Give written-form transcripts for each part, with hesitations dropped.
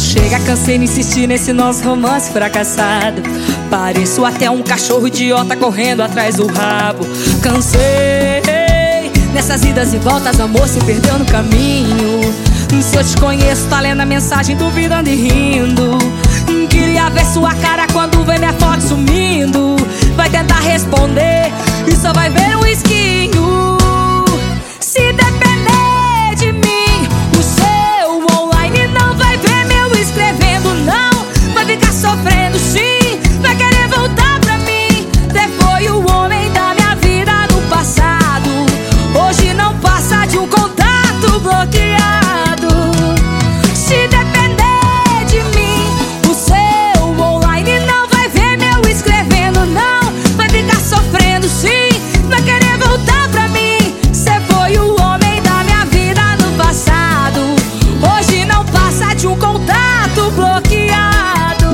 Chega, cansei de insistir nesse nosso romance fracassado. Pareço até um cachorro idiota correndo atrás do rabo. Cansei nessas idas e voltas, amor se perdeu no caminho. Se eu te conheço, tá lendo a mensagem, duvidando e rindo. Queria ver sua cara quando vê minha foto sumindo. Vai tentar responder e só vai ver um risquinho. Se depender de mim, o seu online não vai ver meu escrevendo, não. Vai ficar sofrendo sim, vai querer voltar pra mim. Você foi o homem da minha vida no passado. Hoje não passa de um contato bloqueado. Se depender de mim, o seu online não vai ver meu escrevendo, não. Vai ficar sofrendo sim, vai querer voltar pra mim. Você foi o homem da minha vida no passado. Hoje não passa de um contato bloqueado.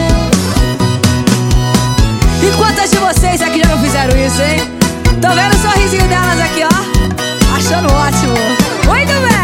E quantas de vocês aqui já não fizeram isso, hein? Tô vendo o sorrisinho delas aqui, ó, achando ótimo. Muito bem.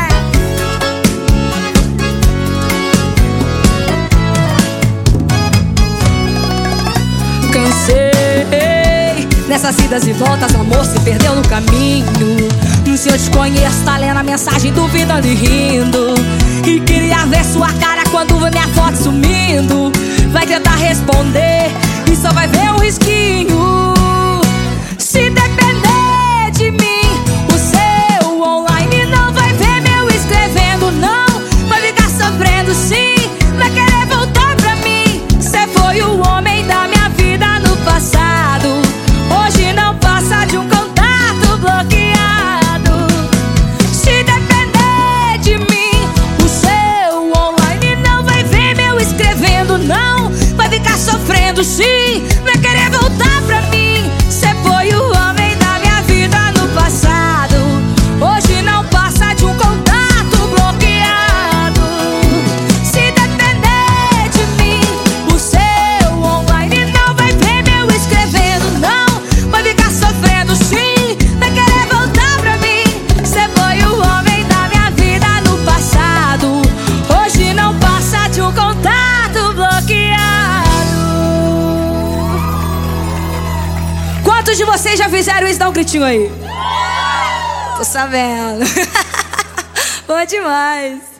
Cansei nessas idas e voltas, amor se perdeu no caminho. Se eu te conheço, tá lendo a mensagem, duvidando e rindo. E queria ver sua cara quando vê minha foto sumindo. Vai tentar responder e só vai ver um risquinho. Se depender de mim, o seu online não vai ver meu escrevendo, não. Vai ficar sofrendo sim, vai querer voltar pra mim. Você foi o homem da minha vida no passado. Hoje não passa de um contato bloqueado. Se depender de mim, o seu online não vai ver meu escrevendo, não. Vai ficar sofrendo sim, vai querer voltar pra mim. Você foi o homem da minha vida no passado. Hoje não passa de um contato bloqueado. Se depender de mim, o seu online não vai ver meu escrevendo, não. Vai ficar sofrendo sim, vai querer voltar pra mim. Você foi o homem da minha vida no passado. Hoje não passa de um contato bloqueado. Quantos de vocês já fizeram isso? Dá um gritinho aí. Tô sabendo. Bom demais.